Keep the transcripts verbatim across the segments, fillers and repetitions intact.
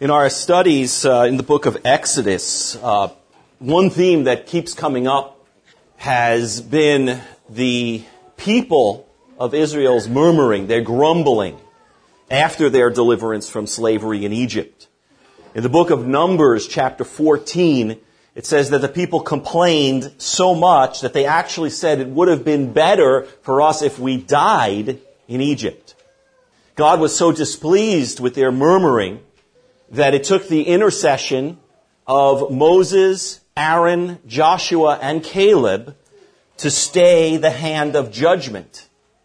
In our studies uh, in the book of Exodus, uh, one theme that keeps coming up has been the people of Israel's murmuring, their grumbling after their deliverance from slavery in Egypt. In the book of Numbers, chapter fourteen, it says that the people complained so much that they actually said it would have been better for us if we died in Egypt. God was so displeased with their murmuring that it took the intercession of Moses, Aaron, Joshua, and Caleb to stay the hand of judgment.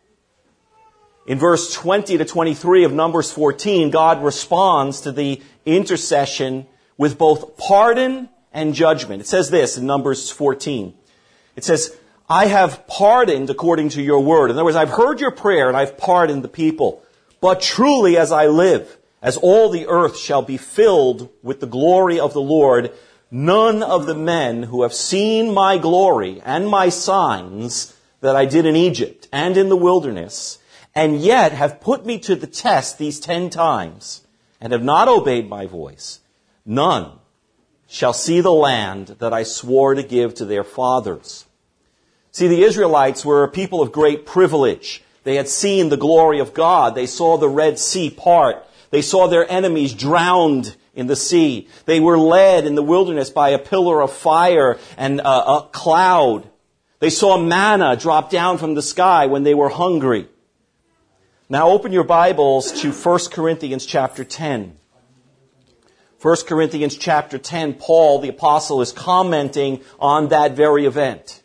In verse twenty to twenty-three of Numbers fourteen, God responds to the intercession with both pardon and judgment. It says this in Numbers fourteen. It says, I have pardoned according to your word. In other words, I've heard your prayer and I've pardoned the people. But truly as I live, as all the earth shall be filled with the glory of the Lord, none of the men who have seen my glory and my signs that I did in Egypt and in the wilderness, and yet have put me to the test these ten times, and have not obeyed my voice, none shall see the land that I swore to give to their fathers. See, the Israelites were a people of great privilege. They had seen the glory of God. They saw the Red Sea part. They saw their enemies drowned in the sea. They were led in the wilderness by a pillar of fire and a, a cloud. They saw manna drop down from the sky when they were hungry. Now open your Bibles to First Corinthians chapter ten. First Corinthians chapter ten, Paul, the apostle, is commenting on that very event.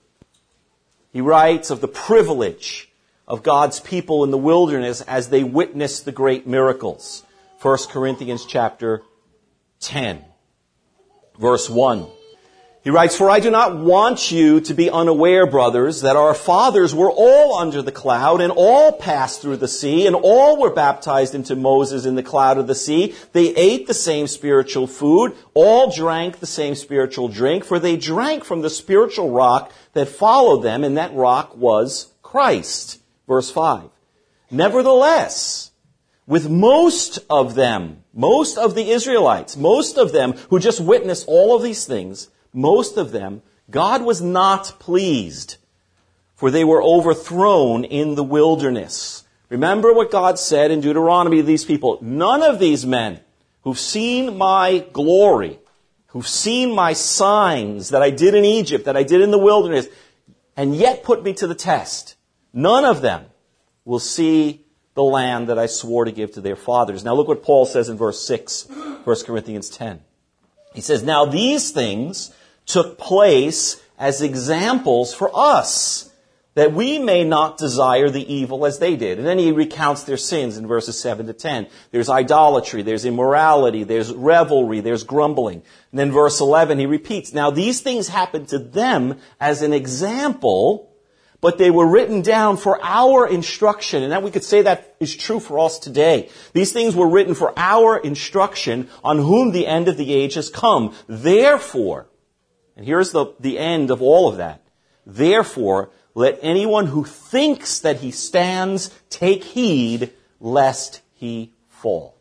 He writes of the privilege of God's people in the wilderness as they witnessed the great miracles. First Corinthians chapter ten, verse one. He writes, For I do not want you to be unaware, brothers, that our fathers were all under the cloud, and all passed through the sea, and all were baptized into Moses in the cloud of the sea. They ate the same spiritual food, all drank the same spiritual drink, for they drank from the spiritual rock that followed them, and that rock was Christ. Verse five. Nevertheless, with most of them, most of the Israelites, most of them who just witnessed all of these things, most of them, God was not pleased, for they were overthrown in the wilderness. Remember what God said in Deuteronomy to these people. None of these men who've seen my glory, who've seen my signs that I did in Egypt, that I did in the wilderness, and yet put me to the test, none of them will see the land that I swore to give to their fathers. Now look what Paul says in verse six, First Corinthians ten. He says, Now these things took place as examples for us, that we may not desire the evil as they did. And then he recounts their sins in verses seven to ten. There's idolatry, there's immorality, there's revelry, there's grumbling. And then verse eleven, he repeats, Now these things happened to them as an example, but they were written down for our instruction. And that we could say that is true for us today. These things were written for our instruction, on whom the end of the age has come. Therefore, and here's the, the end of all of that. Therefore, let anyone who thinks that he stands take heed lest he fall.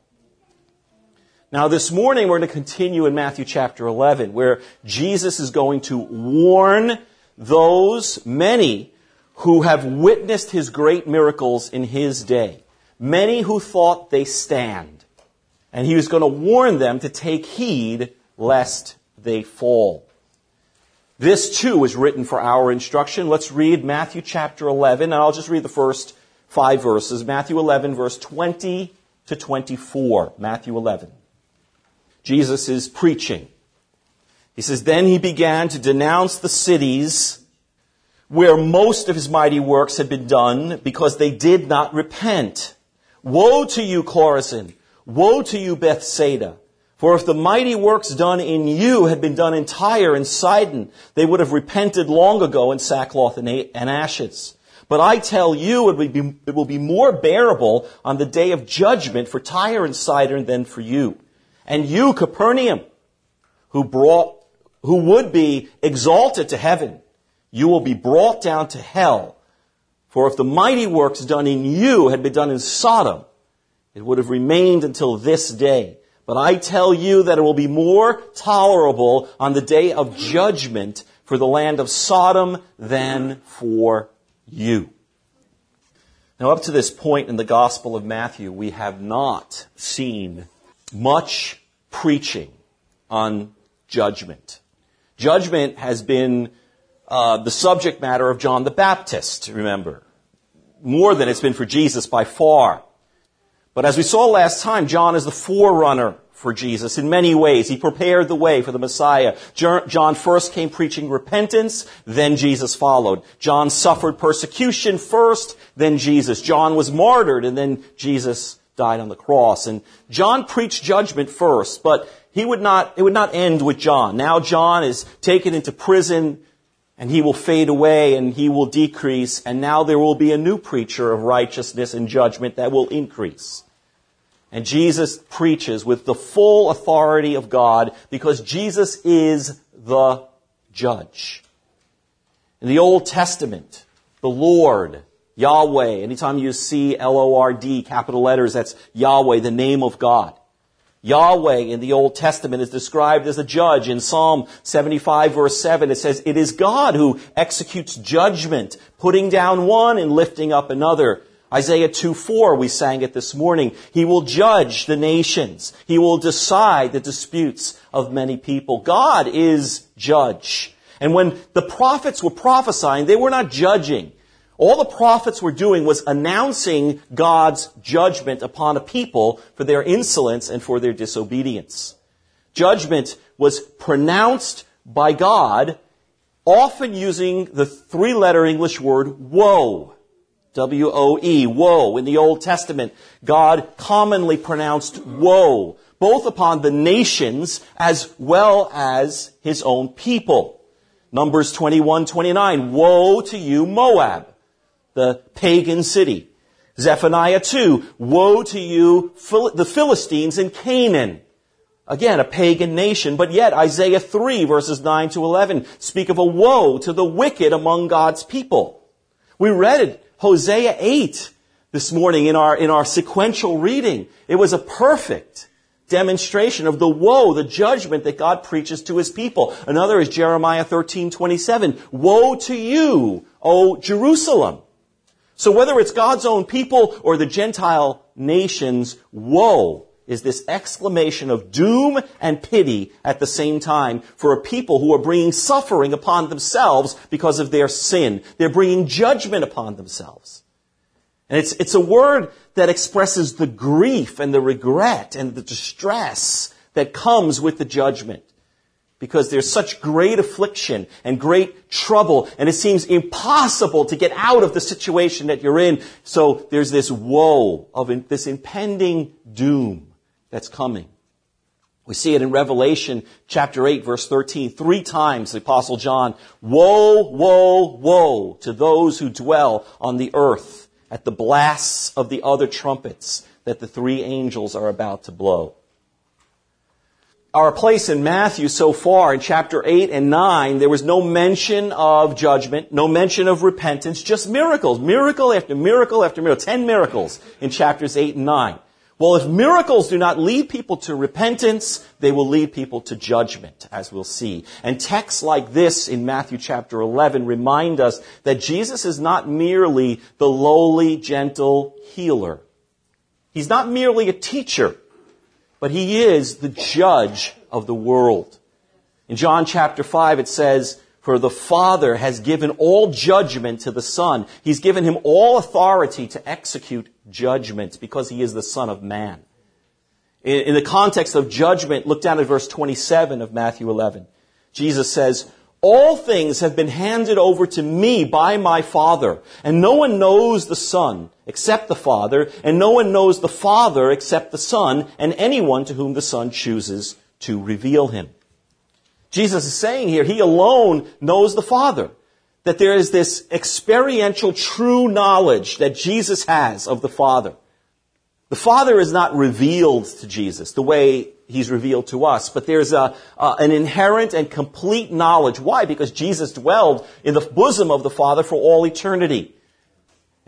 Now this morning we're going to continue in Matthew chapter eleven, where Jesus is going to warn those many who have witnessed his great miracles in his day. Many who thought they stand. And he was going to warn them to take heed lest they fall. This too is written for our instruction. Let's read Matthew chapter eleven, and I'll just read the first five verses. Matthew eleven, verse twenty to twenty-four. Matthew eleven. Jesus is preaching. He says, Then he began to denounce the cities where most of his mighty works had been done, because they did not repent. Woe to you, Chorazin! Woe to you, Bethsaida! For if the mighty works done in you had been done in Tyre and Sidon, they would have repented long ago in sackcloth and ashes. But I tell you, it will be, it will be more bearable on the day of judgment for Tyre and Sidon than for you. And you, Capernaum, who brought, who would be exalted to heaven, you will be brought down to hell. For if the mighty works done in you had been done in Sodom, it would have remained until this day. But I tell you that it will be more tolerable on the day of judgment for the land of Sodom than for you. Now, up to this point in the Gospel of Matthew, we have not seen much preaching on judgment. Judgment has been uh, the subject matter of John the Baptist, remember, more than it's been for Jesus by far. But as we saw last time, John is the forerunner for Jesus in many ways. He prepared the way for the Messiah. John first came preaching repentance, then Jesus followed. John suffered persecution first, then Jesus. John was martyred, and then Jesus died on the cross. And John preached judgment first, but he would not, it would not end with John. Now John is taken into prison, and he will fade away, and he will decrease, and now there will be a new preacher of righteousness and judgment that will increase. And Jesus preaches with the full authority of God because Jesus is the judge. In the Old Testament, the Lord, Yahweh, anytime you see L O R D, capital letters, that's Yahweh, the name of God. Yahweh in the Old Testament is described as a judge. In Psalm seventy-five verse seven, it says, "It is God who executes judgment, putting down one and lifting up another." Isaiah two four, we sang it this morning. He will judge the nations. He will decide the disputes of many people. God is judge. And when the prophets were prophesying, they were not judging. All the prophets were doing was announcing God's judgment upon a people for their insolence and for their disobedience. Judgment was pronounced by God, often using the three-letter English word woe. W O E, woe. In the Old Testament, God commonly pronounced woe, both upon the nations as well as His own people. Numbers twenty-one twenty-nine, woe to you, Moab, the pagan city. Zephaniah two, woe to you, the Philistines in Canaan. Again, a pagan nation, but yet Isaiah three verses nine to eleven speak of a woe to the wicked among God's people. We read it. Hosea eight this morning in our, in our sequential reading. It was a perfect demonstration of the woe, the judgment that God preaches to His people. Another is Jeremiah thirteen twenty-seven. Woe to you, O Jerusalem. So whether it's God's own people or the Gentile nations, woe is this exclamation of doom and pity at the same time for a people who are bringing suffering upon themselves because of their sin. They're bringing judgment upon themselves. And it's, it's a word that expresses the grief and the regret and the distress that comes with the judgment. Because there's such great affliction and great trouble, and it seems impossible to get out of the situation that you're in. So there's this woe of this impending doom that's coming. We see it in Revelation chapter eight, verse thirteen. Three times the Apostle John, woe, woe, woe to those who dwell on the earth at the blasts of the other trumpets that the three angels are about to blow. Our place in Matthew so far in chapter eight and nine, there was no mention of judgment, no mention of repentance, just miracles, miracle after miracle after miracle, ten miracles in chapters eight and nine. Well, if miracles do not lead people to repentance, they will lead people to judgment, as we'll see. And texts like this in Matthew chapter eleven remind us that Jesus is not merely the lowly, gentle healer. He's not merely a teacher, but He is the judge of the world. In John chapter five, it says, "For the Father has given all judgment to the Son." He's given Him all authority to execute judgment because He is the Son of Man. In, in the context of judgment, look down at verse twenty-seven of Matthew eleven. Jesus says, "All things have been handed over to me by my Father, and no one knows the Son except the Father, and no one knows the Father except the Son, and anyone to whom the Son chooses to reveal Him." Jesus is saying here, He alone knows the Father. That there is this experiential true knowledge that Jesus has of the Father. The Father is not revealed to Jesus the way He's revealed to us, but there's a, uh, an inherent and complete knowledge. Why? Because Jesus dwelled in the bosom of the Father for all eternity.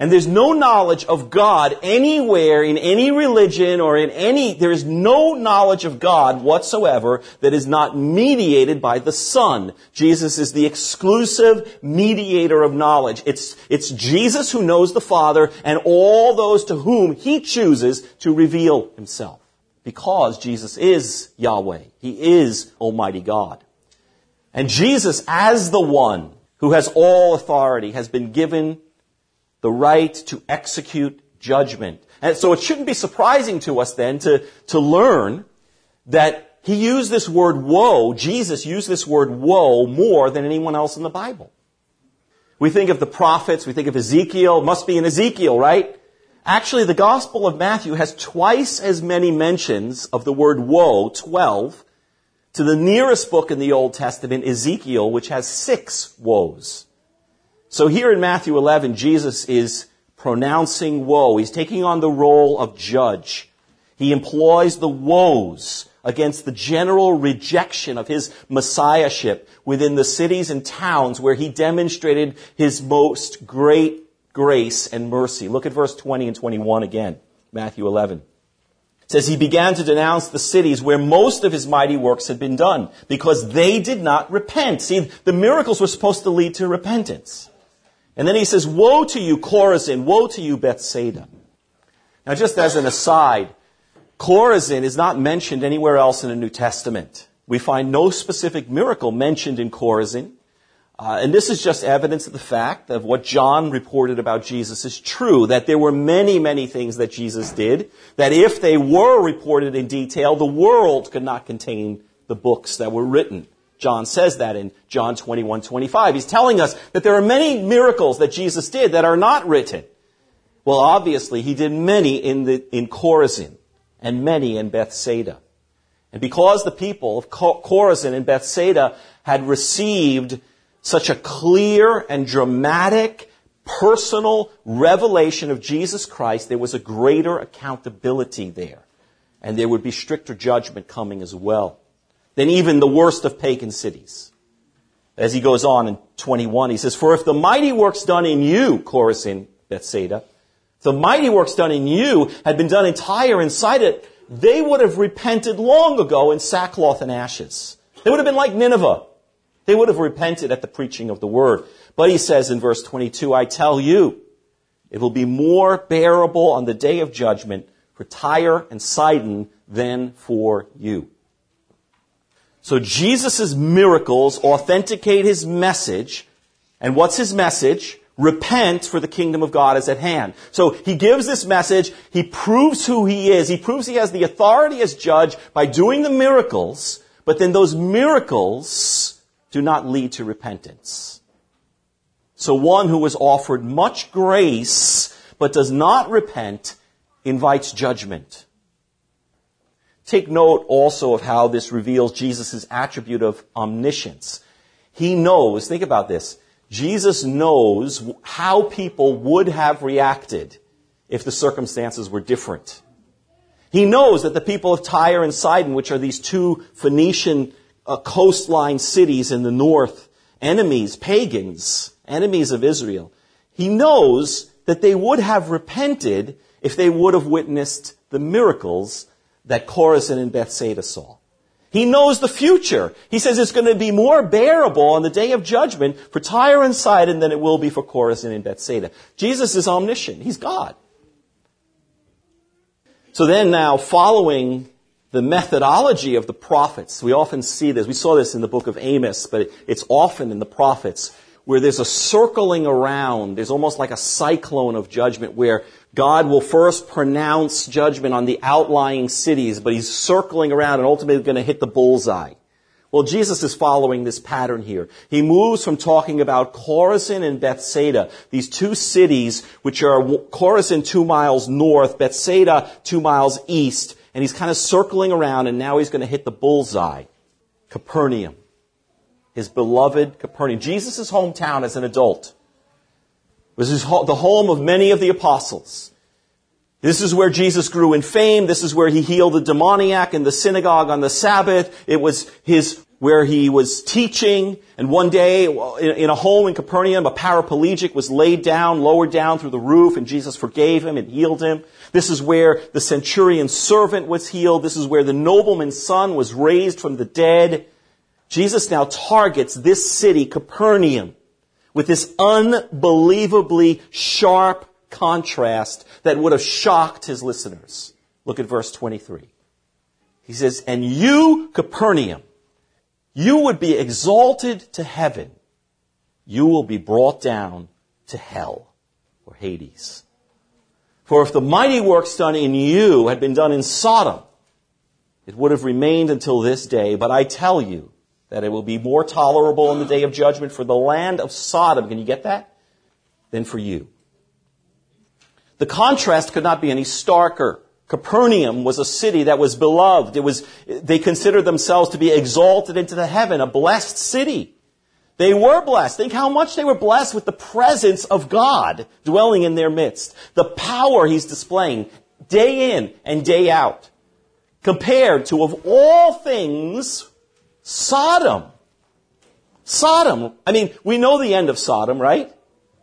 And there's no knowledge of God anywhere in any religion or in any, there is no knowledge of God whatsoever that is not mediated by the Son. Jesus is the exclusive mediator of knowledge. It's, it's Jesus who knows the Father and all those to whom He chooses to reveal Himself. Because Jesus is Yahweh. He is Almighty God. And Jesus, as the one who has all authority, has been given the right to execute judgment. And so it shouldn't be surprising to us then to, to learn that He used this word woe, Jesus used this word woe more than anyone else in the Bible. We think of the prophets, we think of Ezekiel, must be in Ezekiel, right? Actually, the Gospel of Matthew has twice as many mentions of the word woe, twelve, to the nearest book in the Old Testament, Ezekiel, which has six woes. So here in Matthew eleven, Jesus is pronouncing woe. He's taking on the role of judge. He employs the woes against the general rejection of His messiahship within the cities and towns where He demonstrated His most great grace and mercy. Look at verse twenty and twenty-one again, Matthew eleven. It says, He began to denounce the cities where most of His mighty works had been done because they did not repent. See, the miracles were supposed to lead to repentance. And then He says, woe to you, Chorazin, woe to you, Bethsaida. Now, just as an aside, Chorazin is not mentioned anywhere else in the New Testament. We find no specific miracle mentioned in Chorazin. Uh, and this is just evidence of the fact of what John reported about Jesus is true, that there were many, many things that Jesus did, that if they were reported in detail, the world could not contain the books that were written. John says that in John twenty-one twenty-five. He's telling us that there are many miracles that Jesus did that are not written. Well, obviously, He did many in the in Chorazin and many in Bethsaida. And because the people of Chorazin and Bethsaida had received such a clear and dramatic personal revelation of Jesus Christ, there was a greater accountability there. And there would be stricter judgment coming as well than even the worst of pagan cities. As he goes on in twenty-one, he says, for if the mighty works done in you, Chorazin, Bethsaida, if the mighty works done in you had been done in Tyre and Sidon, they would have repented long ago in sackcloth and ashes. They would have been like Nineveh. They would have repented at the preaching of the word. But he says in verse twenty-two, I tell you, it will be more bearable on the day of judgment for Tyre and Sidon than for you. So Jesus' miracles authenticate His message. And what's His message? Repent, for the kingdom of God is at hand. So He gives this message. He proves who He is. He proves He has the authority as judge by doing the miracles. But then those miracles do not lead to repentance. So one who was offered much grace but does not repent invites judgment. Take note also of how this reveals Jesus' attribute of omniscience. He knows, think about this, Jesus knows how people would have reacted if the circumstances were different. He knows that the people of Tyre and Sidon, which are these two Phoenician uh, coastline cities in the north, enemies, pagans, enemies of Israel, He knows that they would have repented if they would have witnessed the miracles that Chorazin and Bethsaida saw. He knows the future. He says it's going to be more bearable on the day of judgment for Tyre and Sidon than it will be for Chorazin and Bethsaida. Jesus is omniscient. He's God. So then now, following the methodology of the prophets, we often see this. We saw this in the book of Amos, but it's often in the prophets where there's a circling around. There's almost like a cyclone of judgment where God will first pronounce judgment on the outlying cities, but He's circling around and ultimately going to hit the bullseye. Well, Jesus is following this pattern here. He moves from talking about Chorazin and Bethsaida, these two cities which are Chorazin two miles north, Bethsaida two miles east, and He's kind of circling around, and now He's going to hit the bullseye. Capernaum. His beloved Capernaum. Jesus' hometown as an adult was his, the home of many of the apostles. This is where Jesus grew in fame. This is where He healed the demoniac in the synagogue on the Sabbath. It was His where he was teaching, and one day in a home in Capernaum, a paraplegic was laid down, lowered down through the roof, and Jesus forgave him and healed him. This is where the centurion's servant was healed. This is where the nobleman's son was raised from the dead. Jesus now targets this city, Capernaum, with this unbelievably sharp contrast that would have shocked his listeners. Look at verse twenty-three. He says, "And you, Capernaum, you would be exalted to heaven. You will be brought down to hell," or Hades. "For if the mighty works done in you had been done in Sodom, it would have remained until this day. But I tell you that it will be more tolerable in the day of judgment for the land of Sodom," can you get that? "than for you." The contrast could not be any starker. Capernaum was a city that was beloved. It was, they considered themselves to be exalted into the heaven, a blessed city. They were blessed. Think how much they were blessed with the presence of God dwelling in their midst. The power he's displaying day in and day out. Compared to, of all things, Sodom. Sodom. I mean, we know the end of Sodom, right?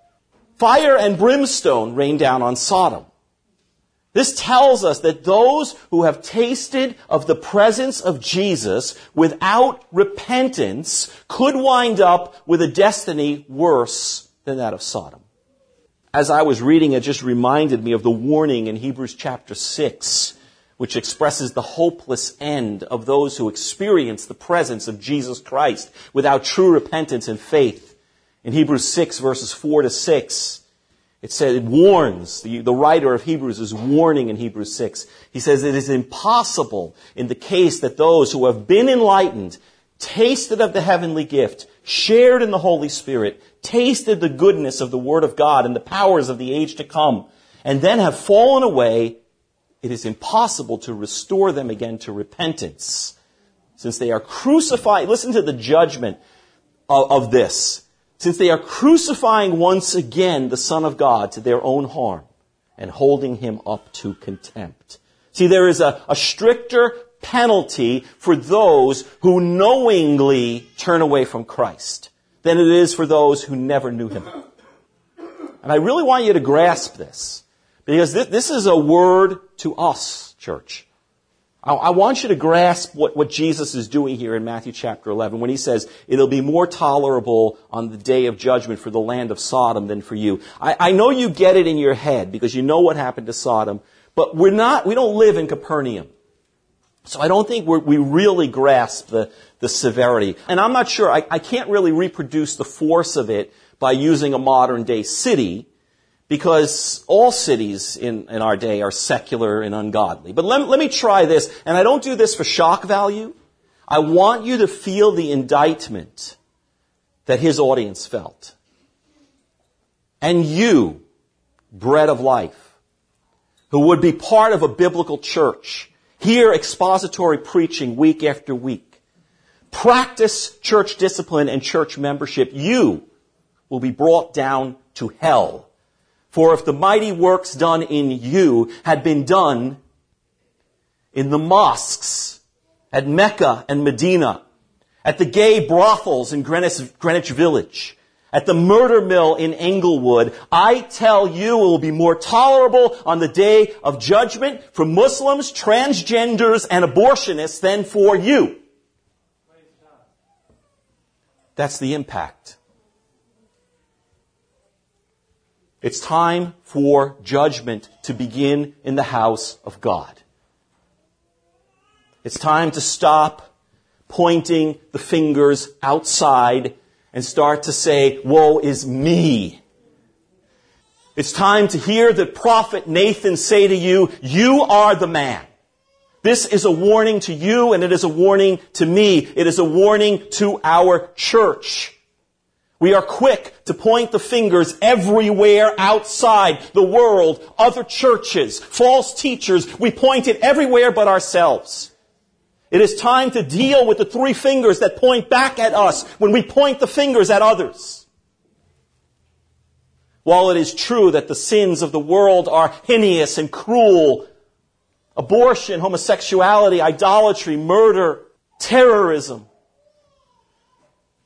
Fire and brimstone rained down on Sodom. This tells us that those who have tasted of the presence of Jesus without repentance could wind up with a destiny worse than that of Sodom. As I was reading, it just reminded me of the warning in Hebrews chapter six, which expresses the hopeless end of those who experience the presence of Jesus Christ without true repentance and faith. In Hebrews six, verses four to six, it says, it warns, the, the writer of Hebrews is warning in Hebrews six. He says it is impossible in the case that those who have been enlightened, tasted of the heavenly gift, shared in the Holy Spirit, tasted the goodness of the Word of God and the powers of the age to come, and then have fallen away, it is impossible to restore them again to repentance. Since they are crucified, listen to the judgment of, of this. Since they are crucifying once again the Son of God to their own harm and holding him up to contempt. See, there is a, a stricter penalty for those who knowingly turn away from Christ than it is for those who never knew him. And I really want you to grasp this, because this, this is a word to us, church. I, I want you to grasp what, what Jesus is doing here in Matthew chapter eleven when he says, it'll be more tolerable on the day of judgment for the land of Sodom than for you. I, I know you get it in your head because you know what happened to Sodom, but we're not, we don't live in Capernaum. So I don't think we're, we really grasp the, the severity. And I'm not sure, I, I can't really reproduce the force of it by using a modern day city, because all cities in, in our day are secular and ungodly. But let, let me try this, and I don't do this for shock value. I want you to feel the indictment that his audience felt. And you, bread of life, who would be part of a biblical church, hear expository preaching week after week, practice church discipline and church membership, you will be brought down to hell. For if the mighty works done in you had been done in the mosques at Mecca and Medina, at the gay brothels in Greenwich, Greenwich Village, at the murder mill in Englewood, I tell you it will be more tolerable on the day of judgment for Muslims, transgenders, and abortionists than for you. That's the impact. It's time for judgment to begin in the house of God. It's time to stop pointing the fingers outside and start to say, woe is me. It's time to hear the prophet Nathan say to you, you are the man. This is a warning to you, and it is a warning to me. It is a warning to our church. We are quick to point the fingers everywhere outside the world, other churches, false teachers. We point it everywhere but ourselves. It is time to deal with the three fingers that point back at us when we point the fingers at others. While it is true that the sins of the world are heinous and cruel, abortion, homosexuality, idolatry, murder, terrorism,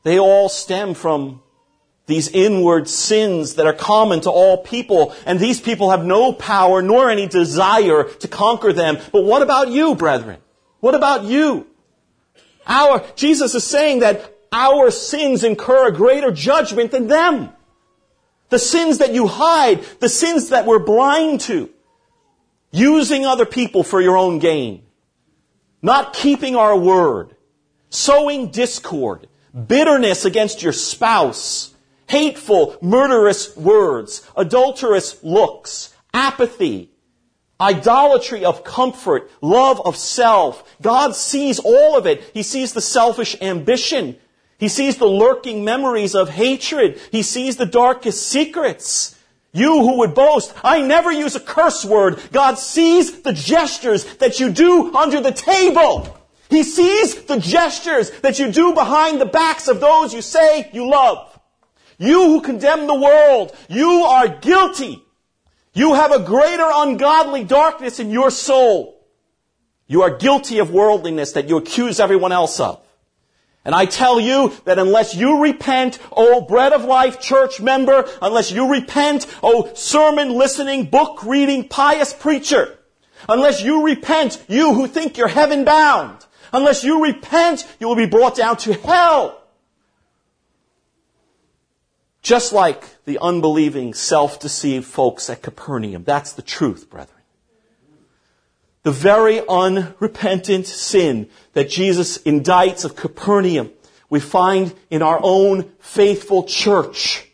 They all stem from these inward sins that are common to all people, and these people have no power nor any desire to conquer them. But what about you, brethren? What about you? Our, Jesus is saying that our sins incur a greater judgment than them. The sins that you hide, the sins that we're blind to, using other people for your own gain, not keeping our word, sowing discord, bitterness against your spouse, hateful, murderous words, adulterous looks, apathy, idolatry of comfort, love of self. God sees all of it. He sees the selfish ambition. He sees the lurking memories of hatred. He sees the darkest secrets. You who would boast, I never use a curse word. God sees the gestures that you do under the table. He sees the gestures that you do behind the backs of those you say you love. You who condemn the world, you are guilty. You have a greater ungodly darkness in your soul. You are guilty of worldliness that you accuse everyone else of. And I tell you that unless you repent, oh Bread of Life church member, unless you repent, oh sermon listening, book reading, pious preacher, unless you repent, you who think you're heaven bound, unless you repent, you will be brought down to hell. Just like the unbelieving, self-deceived folks at Capernaum. That's the truth, brethren. The very unrepentant sin that Jesus indicts of Capernaum, we find in our own faithful church.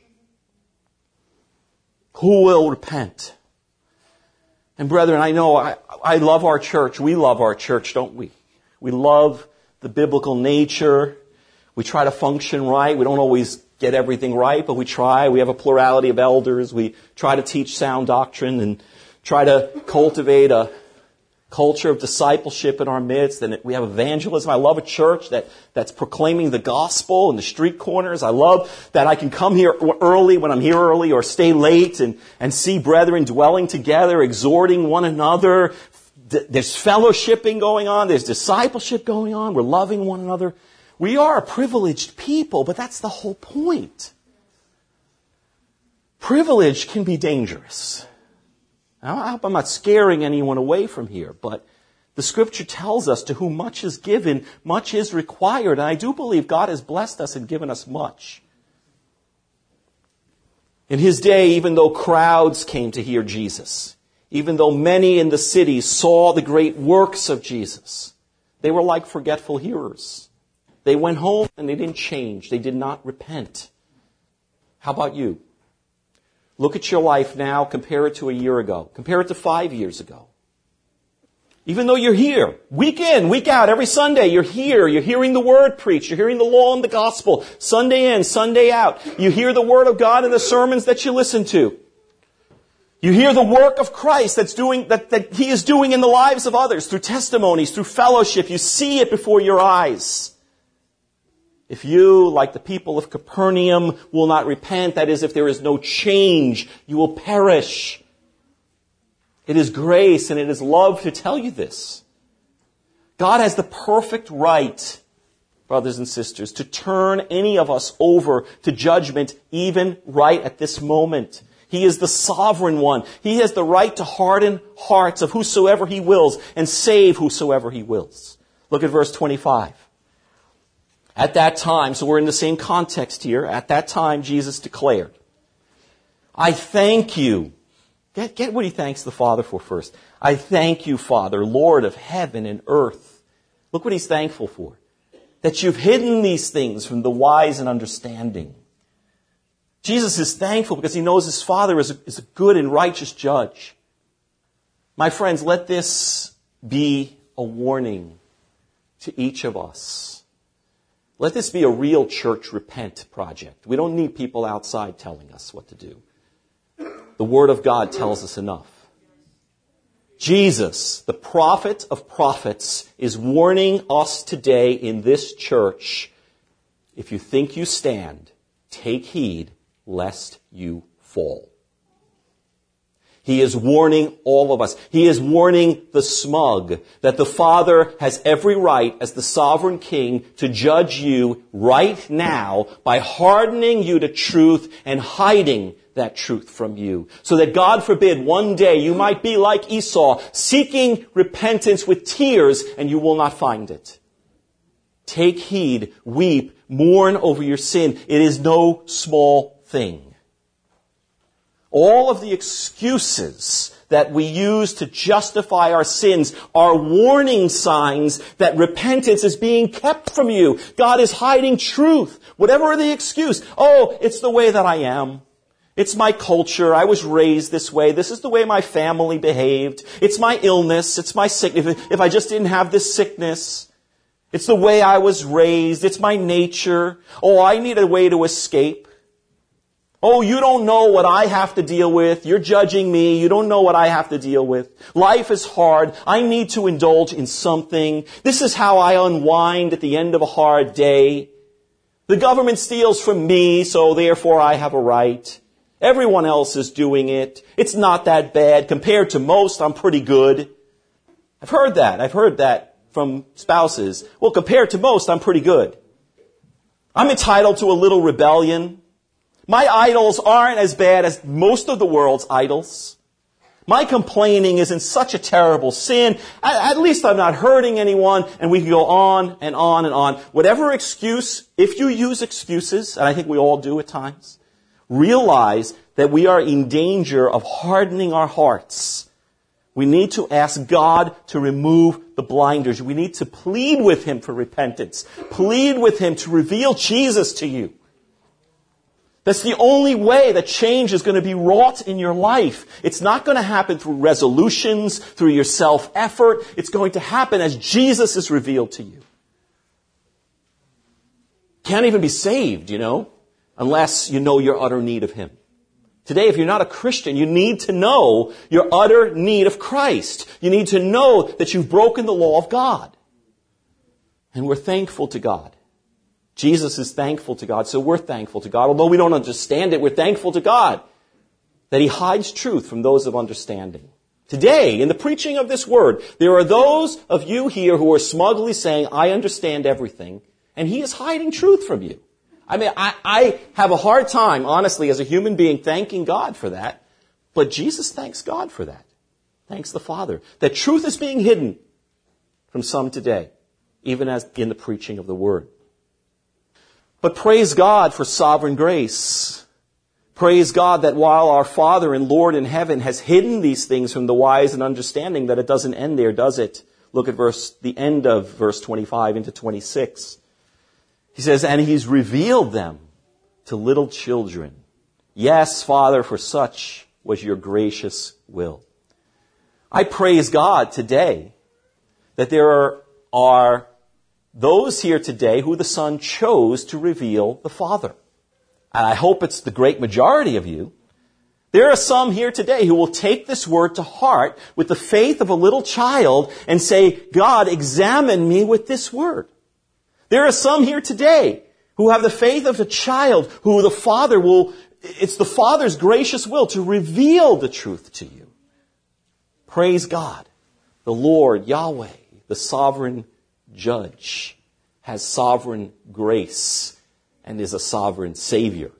Who will repent? And brethren, I know I, I love our church. We love our church, don't we? We love the biblical nature. We try to function right. We don't always get everything right, but we try. We have a plurality of elders. We try to teach sound doctrine and try to cultivate a culture of discipleship in our midst. And we have evangelism. I love a church that, that's proclaiming the gospel in the street corners. I love that I can come here early when I'm here early or stay late and, and see brethren dwelling together, exhorting one another. There's fellowshipping going on. There's discipleship going on. We're loving one another. We are a privileged people, but that's the whole point. Privilege can be dangerous. Now, I hope I'm not scaring anyone away from here, but the Scripture tells us to whom much is given, much is required. And I do believe God has blessed us and given us much. In His day, even though crowds came to hear Jesus, even though many in the city saw the great works of Jesus, they were like forgetful hearers. They went home and they didn't change. They did not repent. How about you? Look at your life now. Compare it to a year ago. Compare it to five years ago. Even though you're here, week in, week out, every Sunday, you're here. You're hearing the Word preached. You're hearing the law and the gospel. Sunday in, Sunday out. You hear the Word of God in the sermons that you listen to. You hear the work of Christ that's doing, that, that He is doing in the lives of others through testimonies, through fellowship. You see it before your eyes. If you, like the people of Capernaum, will not repent, that is, if there is no change, you will perish. It is grace and it is love to tell you this. God has the perfect right, brothers and sisters, to turn any of us over to judgment even right at this moment. He is the sovereign one. He has the right to harden hearts of whosoever He wills and save whosoever He wills. Look at verse twenty-five. At that time, so we're in the same context here, at that time Jesus declared, I thank you. Get, get what He thanks the Father for first. I thank you, Father, Lord of heaven and earth. Look what He's thankful for. That you've hidden these things from the wise and understanding. Jesus is thankful because He knows His Father is a, is a good and righteous judge. My friends, let this be a warning to each of us. Let this be a real church repent project. We don't need people outside telling us what to do. The Word of God tells us enough. Jesus, the prophet of prophets, is warning us today in this church. If you think you stand, take heed lest you fall. He is warning all of us. He is warning the smug that the Father has every right as the sovereign king to judge you right now by hardening you to truth and hiding that truth from you. So that God forbid one day you might be like Esau, seeking repentance with tears and you will not find it. Take heed, weep, mourn over your sin. It is no small thing. All of the excuses that we use to justify our sins are warning signs that repentance is being kept from you. God is hiding truth. Whatever the excuse. Oh, it's the way that I am. It's my culture. I was raised this way. This is the way my family behaved. It's my illness. It's my sickness. If I just didn't have this sickness. It's the way I was raised. It's my nature. Oh, I need a way to escape. Oh, you don't know what I have to deal with. You're judging me. You don't know what I have to deal with. Life is hard. I need to indulge in something. This is how I unwind at the end of a hard day. The government steals from me, so therefore I have a right. Everyone else is doing it. It's not that bad. Compared to most, I'm pretty good. I've heard that. I've heard that from spouses. Well, compared to most, I'm pretty good. I'm entitled to a little rebellion. My idols aren't as bad as most of the world's idols. My complaining isn't such a terrible sin. At, at least I'm not hurting anyone. And we can go on and on and on. Whatever excuse, if you use excuses, and I think we all do at times, realize that we are in danger of hardening our hearts. We need to ask God to remove the blinders. We need to plead with Him for repentance. Plead with Him to reveal Jesus to you. That's the only way that change is going to be wrought in your life. It's not going to happen through resolutions, through your self-effort. It's going to happen as Jesus is revealed to you. Can't even be saved, you know, unless you know your utter need of Him. Today, if you're not a Christian, you need to know your utter need of Christ. You need to know that you've broken the law of God. And we're thankful to God. Jesus is thankful to God, so we're thankful to God. Although we don't understand it, we're thankful to God that He hides truth from those of understanding. Today, in the preaching of this word, there are those of you here who are smugly saying, I understand everything, and He is hiding truth from you. I mean, I, I have a hard time, honestly, as a human being, thanking God for that, but Jesus thanks God for that. Thanks the Father. That truth is being hidden from some today, even as in the preaching of the word. But praise God for sovereign grace. Praise God that while our Father and Lord in heaven has hidden these things from the wise and understanding, that it doesn't end there, does it? Look at verse, the end of verse twenty-five into twenty-six. He says, and He's revealed them to little children. Yes, Father, for such was your gracious will. I praise God today that there are, are those here today who the Son chose to reveal the Father. And I hope it's the great majority of you. There are some here today who will take this word to heart with the faith of a little child and say, God, examine me with this word. There are some here today who have the faith of a child who the Father will, it's the Father's gracious will to reveal the truth to you. Praise God. The Lord, Yahweh, the sovereign Judge, has sovereign grace and is a sovereign Savior.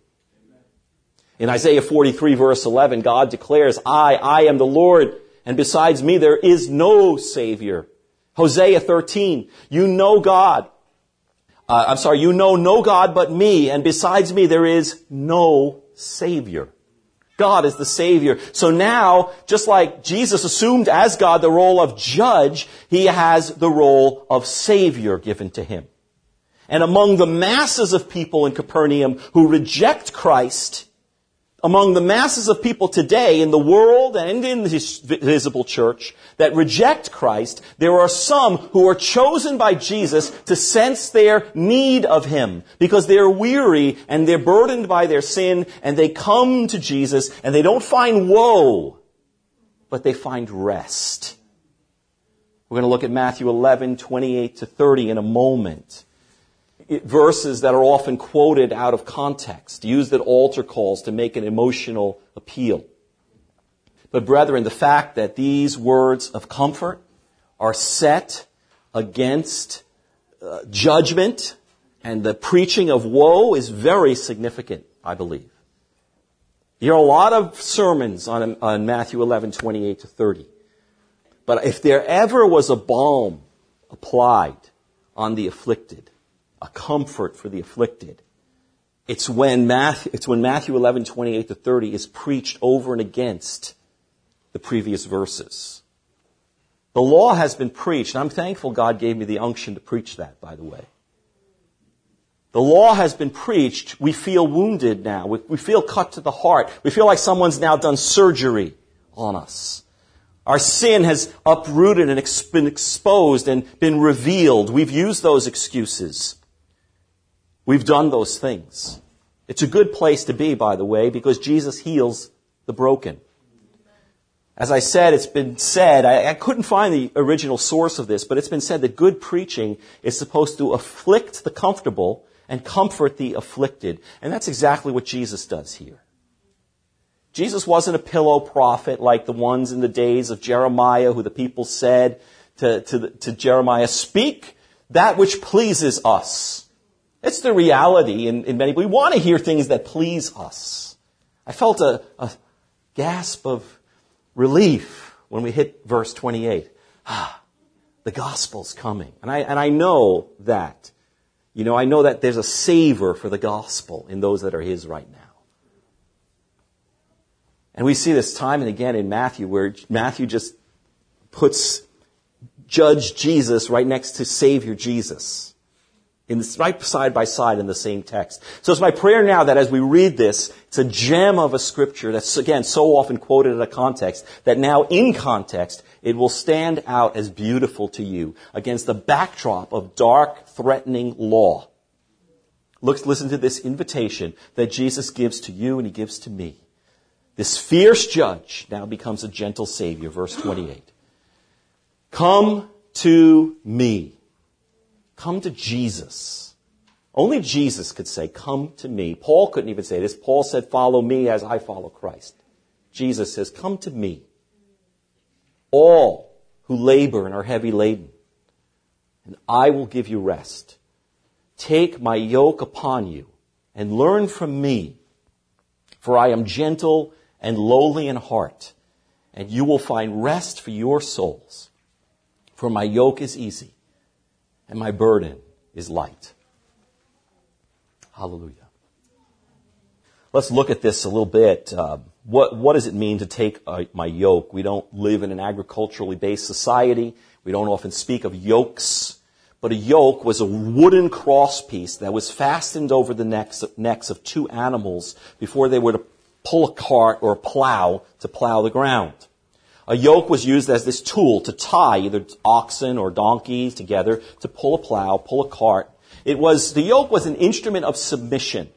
In Isaiah forty-three verse eleven, God declares, I, I am the Lord, and besides me there is no Savior. Hosea thirteen, you know God. Uh, I'm sorry, you know no God but me, and besides me there is no Savior. God is the Savior. So now, just like Jesus assumed as God the role of judge, He has the role of Savior given to Him. And among the masses of people in Capernaum who reject Christ, among the masses of people today in the world and in the visible church that reject Christ, there are some who are chosen by Jesus to sense their need of Him because they're weary and they're burdened by their sin, and they come to Jesus and they don't find woe, but they find rest. We're going to look at Matthew eleven, twenty-eight to thirty in a moment. Verses that are often quoted out of context, used at altar calls to make an emotional appeal. But brethren, the fact that these words of comfort are set against uh, judgment and the preaching of woe is very significant, I believe. You hear a lot of sermons on, on Matthew eleven, twenty-eight to thirty. But if there ever was a balm applied on the afflicted, a comfort for the afflicted, it's when Matthew, it's when Matthew eleven, twenty-eight to thirty is preached over and against the previous verses. The law has been preached, and I'm thankful God gave me the unction to preach that, by the way. The law has been preached. We feel wounded now. We, we feel cut to the heart. We feel like someone's now done surgery on us. Our sin has uprooted and ex- been exposed and been revealed. We've used those excuses. We've done those things. It's a good place to be, by the way, because Jesus heals the broken. As I said, it's been said, I, I couldn't find the original source of this, but it's been said that good preaching is supposed to afflict the comfortable and comfort the afflicted. And that's exactly what Jesus does here. Jesus wasn't a pillow prophet like the ones in the days of Jeremiah, who the people said to, to, the, to Jeremiah, speak that which pleases us. It's the reality in, in many. We want to hear things that please us. I felt a, a gasp of relief when we hit verse twenty-eight. Ah, the gospel's coming. And I, and I know that. You know, I know that there's a savor for the gospel in those that are His right now. And we see this time and again in Matthew, where Matthew just puts Judge Jesus right next to Savior Jesus. In this, right side by side in the same text. So it's my prayer now that as we read this, it's a gem of a scripture that's, again, so often quoted in a context, that now in context, it will stand out as beautiful to you against the backdrop of dark, threatening law. Look, listen to this invitation that Jesus gives to you and He gives to me. This fierce judge now becomes a gentle Savior. Verse twenty-eight. Come to me. Come to Jesus. Only Jesus could say, come to me. Paul couldn't even say this. Paul said, follow me as I follow Christ. Jesus says, come to me. All who labor and are heavy laden, and I will give you rest. Take my yoke upon you and learn from me, for I am gentle and lowly in heart, and you will find rest for your souls. For my yoke is easy, and my burden is light. Hallelujah. Let's look at this a little bit. Uh, what, what does it mean to take uh, my yoke? We don't live in an agriculturally based society. We don't often speak of yokes. But a yoke was a wooden crosspiece that was fastened over the necks, necks of two animals before they were to pull a cart or a plow to plow the ground. A yoke was used as this tool to tie either oxen or donkeys together to pull a plow, pull a cart. It was, the yoke was an instrument of submission.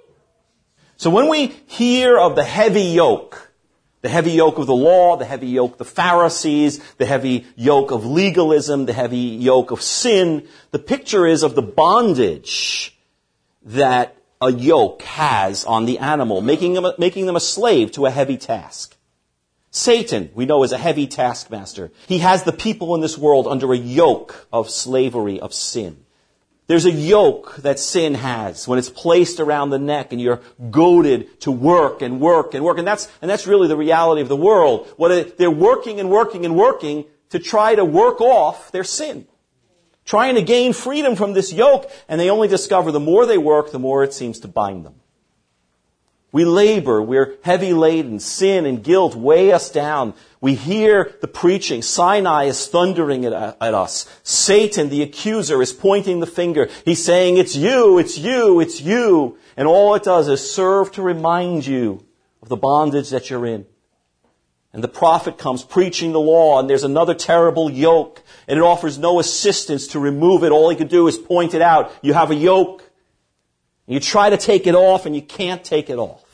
So when we hear of the heavy yoke, the heavy yoke of the law, the heavy yoke of the Pharisees, the heavy yoke of legalism, the heavy yoke of sin, the picture is of the bondage that a yoke has on the animal, making them, making them a slave to a heavy task. Satan, we know, is a heavy taskmaster. He has the people in this world under a yoke of slavery, of sin. There's a yoke that sin has when it's placed around the neck and you're goaded to work and work and work. And that's, and that's really the reality of the world. What they're working and working and working to try to work off their sin. Trying to gain freedom from this yoke, and they only discover the more they work, the more it seems to bind them. We labor, we're heavy laden, sin and guilt weigh us down. We hear the preaching. Sinai is thundering at, at us. Satan, the accuser, is pointing the finger. He's saying, it's you, it's you, it's you. And all it does is serve to remind you of the bondage that you're in. And the prophet comes preaching the law, and there's another terrible yoke, and it offers no assistance to remove it. All he can do is point it out. You have a yoke. You try to take it off, and you can't take it off.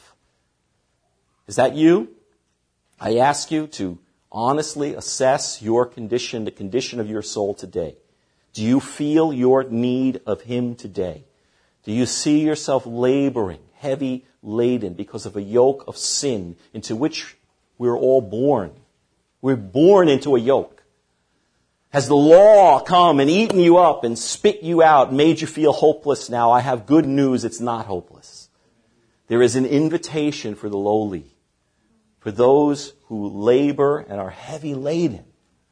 Is that you? I ask you to honestly assess your condition, the condition of your soul today. Do you feel your need of Him today? Do you see yourself laboring, heavy laden, because of a yoke of sin into which We're all born. We're born into a yoke. Has the law come and eaten you up and spit you out, made you feel hopeless now? I have good news, it's not hopeless. There is an invitation for the lowly, for those who labor and are heavy laden.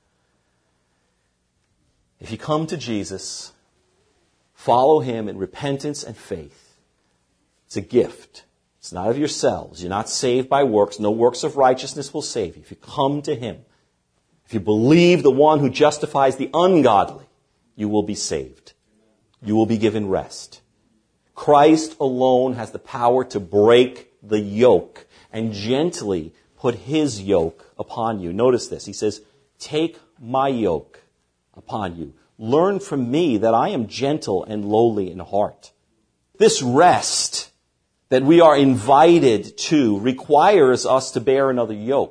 If you come to Jesus, follow Him in repentance and faith. It's a gift. It's not of yourselves. You're not saved by works. No works of righteousness will save you. If you come to Him, if you believe the one who justifies the ungodly, you will be saved. You will be given rest. Christ alone has the power to break the yoke and gently put His yoke upon you. Notice this. He says, take my yoke upon you. Learn from me that I am gentle and lowly in heart. This rest that we are invited to requires us to bear another yoke.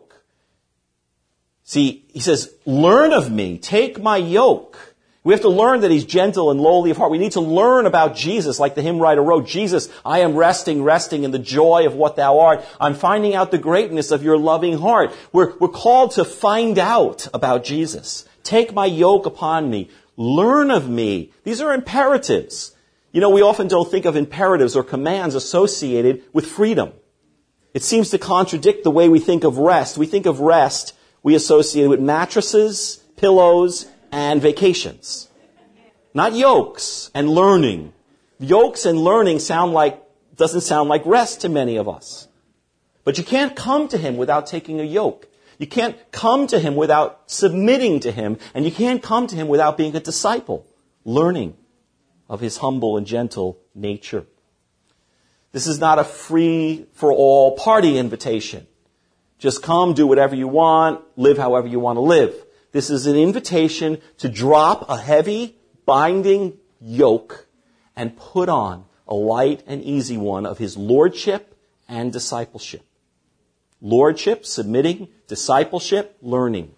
See, he says, learn of me, take my yoke. We have to learn that He's gentle and lowly of heart. We need to learn about Jesus, like the hymn writer wrote, Jesus, I am resting, resting in the joy of what thou art. I'm finding out the greatness of your loving heart. We're, we're called to find out about Jesus. Take my yoke upon me. Learn of me. These are imperatives. You know, we often don't think of imperatives or commands associated with freedom. It seems to contradict the way we think of rest. We think of rest, we associate it with mattresses, pillows, and vacations. Not yokes and learning. Yokes and learning sound like, doesn't sound like rest to many of us. But you can't come to Him without taking a yoke. You can't come to Him without submitting to Him, and you can't come to Him without being a disciple, learning of His humble and gentle nature. This is not a free-for-all party invitation. Just come, do whatever you want, live however you want to live. This is an invitation to drop a heavy, binding yoke and put on a light and easy one of His lordship and discipleship. Lordship, submitting, discipleship, learning.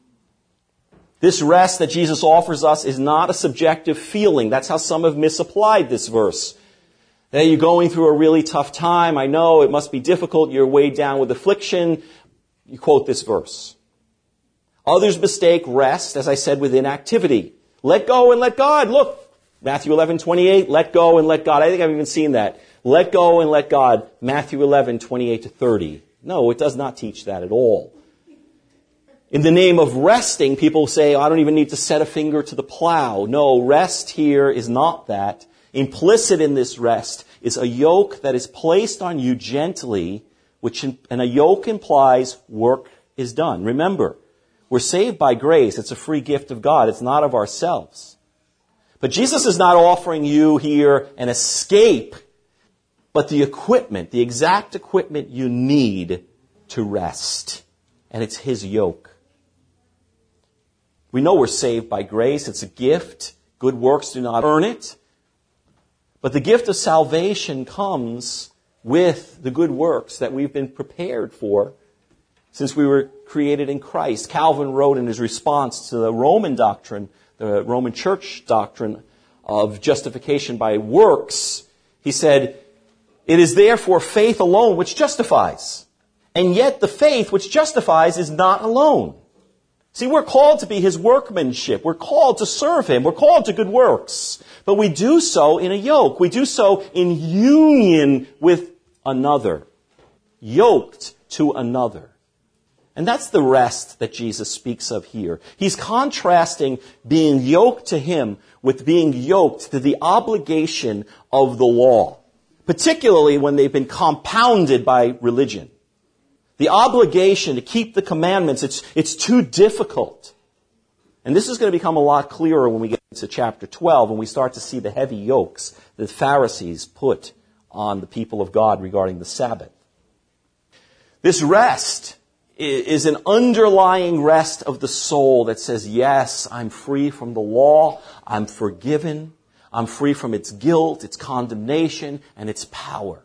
This rest that Jesus offers us is not a subjective feeling. That's how some have misapplied this verse. Hey, you're going through a really tough time. I know it must be difficult. You're weighed down with affliction. You quote this verse. Others mistake rest, as I said, with inactivity. Let go and let God. Look, Matthew eleven twenty-eight, let go and let God. I think I've even seen that. Let go and let God, Matthew eleven twenty-eight to thirty. No, it does not teach that at all. In the name of resting, people say, oh, I don't even need to set a finger to the plow. No, rest here is not that. Implicit in this rest is a yoke that is placed on you gently, which and a yoke implies work is done. Remember, we're saved by grace. It's a free gift of God. It's not of ourselves. But Jesus is not offering you here an escape, but the equipment, the exact equipment you need to rest. And it's His yoke. We know we're saved by grace. It's a gift. Good works do not earn it. But the gift of salvation comes with the good works that we've been prepared for since we were created in Christ. Calvin wrote in his response to the Roman doctrine, the Roman church doctrine of justification by works, he said, it is therefore faith alone which justifies. And yet the faith which justifies is not alone. See, we're called to be His workmanship. We're called to serve Him. We're called to good works. But we do so in a yoke. We do so in union with another. Yoked to another. And that's the rest that Jesus speaks of here. He's contrasting being yoked to Him with being yoked to the obligation of the law. Particularly when they've been compounded by religion. The obligation to keep the commandments, it's, it's too difficult. And this is going to become a lot clearer when we get into chapter twelve, when we start to see the heavy yokes that the Pharisees put on the people of God regarding the Sabbath. This rest is an underlying rest of the soul that says, yes, I'm free from the law, I'm forgiven, I'm free from its guilt, its condemnation, and its power.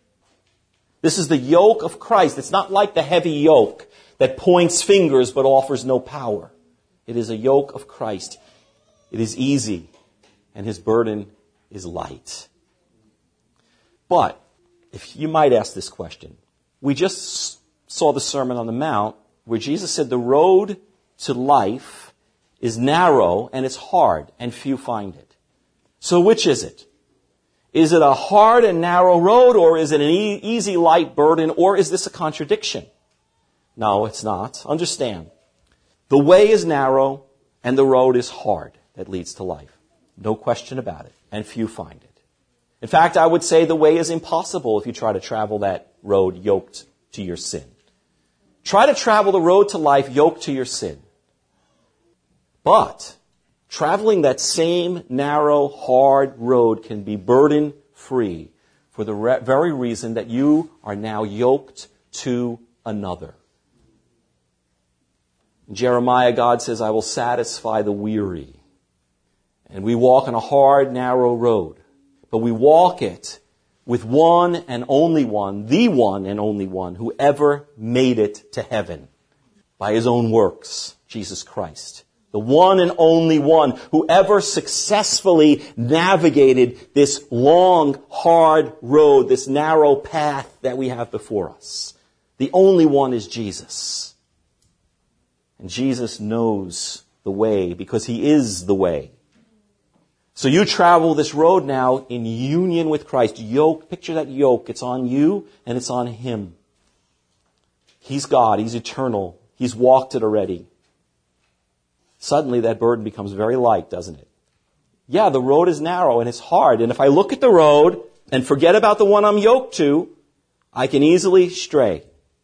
This is the yoke of Christ. It's not like the heavy yoke that points fingers but offers no power. It is a yoke of Christ. It is easy, and His burden is light. But, if you might ask this question, we just saw the Sermon on the Mount, where Jesus said the road to life is narrow and it's hard, and few find it. So which is it? Is it a hard and narrow road, or is it an e- easy, light burden, or is this a contradiction? No, it's not. Understand. The way is narrow and the road is hard that leads to life. No question about it. And few find it. In fact, I would say the way is impossible if you try to travel that road yoked to your sin. Try to travel the road to life yoked to your sin. But traveling that same narrow, hard road can be burden-free for the re- very reason that you are now yoked to another. In Jeremiah, God says, I will satisfy the weary. And we walk on a hard, narrow road. But we walk it with one and only one, the one and only one, who ever made it to heaven by his own works, Jesus Christ. The one and only one who ever successfully navigated this long, hard road, this narrow path that we have before us. The only one is Jesus. And Jesus knows the way because he is the way. So you travel this road now in union with Christ. Yoke, picture that yoke. It's on you and it's on him. He's God. He's eternal. He's walked it already. Suddenly that burden becomes very light, doesn't it? Yeah, the road is narrow and it's hard. And if I look at the road and forget about the one I'm yoked to, I can easily stray.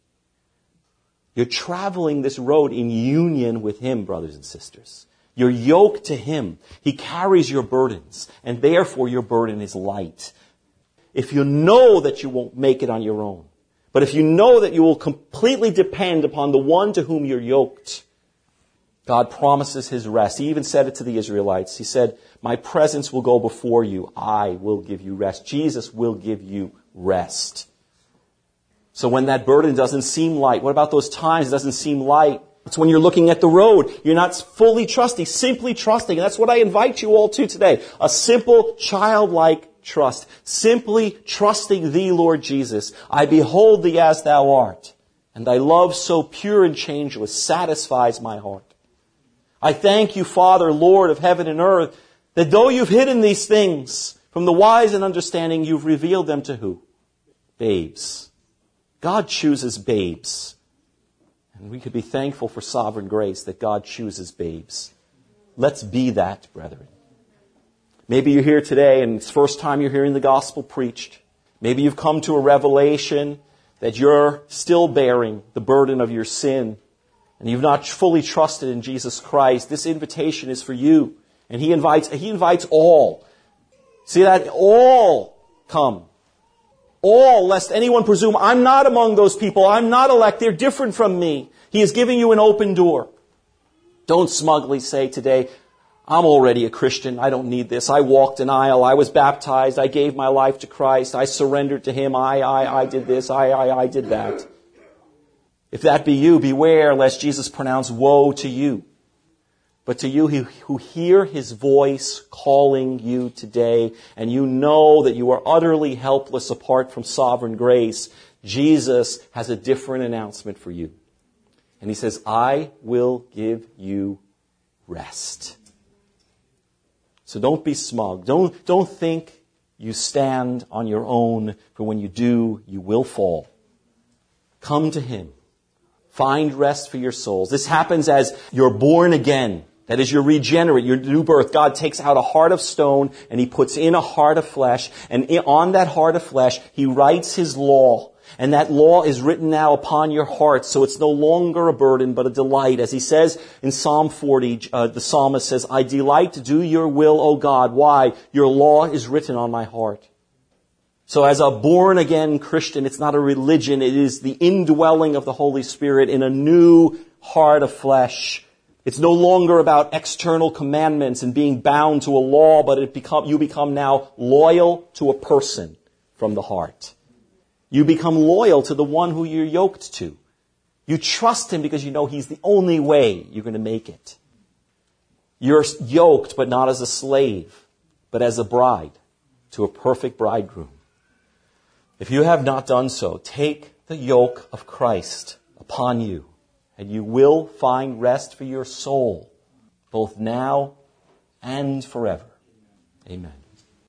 You're traveling this road in union with him, brothers and sisters. You're yoked to him. He carries your burdens, and therefore your burden is light. If you know that you won't make it on your own, but if you know that you will completely depend upon the one to whom you're yoked, God promises his rest. He even said it to the Israelites. He said, my presence will go before you. I will give you rest. Jesus will give you rest. So when that burden doesn't seem light, what about those times it doesn't seem light? It's when you're looking at the road. You're not fully trusting, simply trusting. And that's what I invite you all to today. A simple, childlike trust. Simply trusting thee, Lord Jesus. I behold thee as thou art. And thy love so pure and changeless satisfies my heart. I thank you, Father, Lord of heaven and earth, that though you've hidden these things from the wise and understanding, you've revealed them to who? Babes. God chooses babes. And we could be thankful for sovereign grace that God chooses babes. Let's be that, brethren. Maybe you're here today and it's the first time you're hearing the gospel preached. Maybe you've come to a revelation that you're still bearing the burden of your sin and you've not fully trusted in Jesus Christ. This invitation is for you. And He invites, He invites all. See that? All come. All, lest anyone presume, I'm not among those people. I'm not elect. They're different from me. He is giving you an open door. Don't smugly say today, I'm already a Christian. I don't need this. I walked an aisle. I was baptized. I gave my life to Christ. I surrendered to Him. I, I, I did this. I, I, I did that. If that be you, beware lest Jesus pronounce woe to you. But to you who hear His voice calling you today, and you know that you are utterly helpless apart from sovereign grace, Jesus has a different announcement for you. And He says, I will give you rest. So don't be smug. Don't, don't think you stand on your own, for when you do, you will fall. Come to Him. Find rest for your souls. This happens as you're born again. That is, you're regenerate, your new birth. God takes out a heart of stone and He puts in a heart of flesh. And on that heart of flesh, He writes His law. And that law is written now upon your heart. So it's no longer a burden, but a delight. As He says in Psalm forty, uh, the psalmist says, I delight to do your will, O God. Why? Your law is written on my heart. So as a born-again Christian, it's not a religion. It is the indwelling of the Holy Spirit in a new heart of flesh. It's no longer about external commandments and being bound to a law, but it become, you become now loyal to a person from the heart. You become loyal to the one who you're yoked to. You trust Him because you know He's the only way you're going to make it. You're yoked, but not as a slave, but as a bride to a perfect bridegroom. If you have not done so, take the yoke of Christ upon you, and you will find rest for your soul, both now and forever. Amen.